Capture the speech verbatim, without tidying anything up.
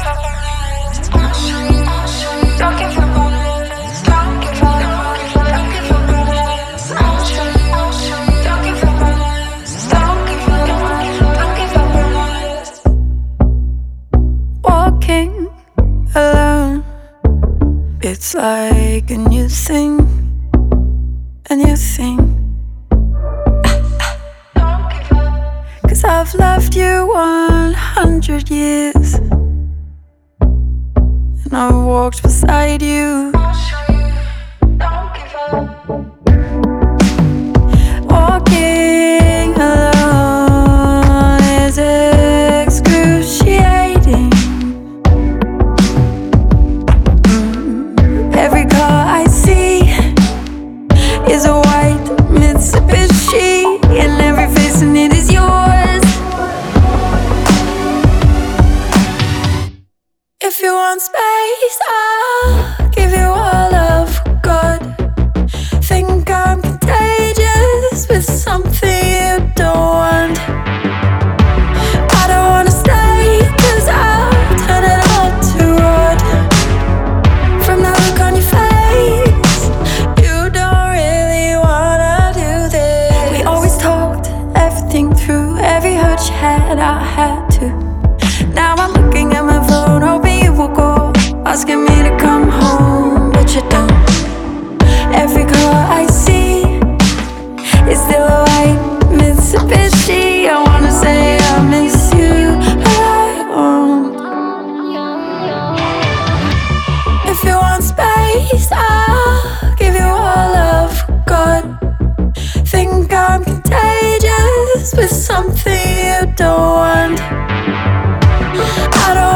Walking alone, it's like a new thing, a new thing. Cause I've loved you one hundred years, and I've walked beside you. Walking alone is excruciating. Mm. Every car I see is a white Mitsubishi, and every face in it is yours. If you want space, I'll give you all I've got. Think I'm contagious with something you don't want. I don't wanna stay, cause I'll turn it all to rot. From that look on your face, you don't really wanna do this. We always talked everything through, every hurt you had, I had to. Now I'm looking at my phone, hoping you will call, asking me to come home, but you don't. Every car I see is still a white Mitsubishi. I wanna say I miss you, but I won't. If you want space, I'll give you all I've got. Think I'm contagious with something you don't want. I don't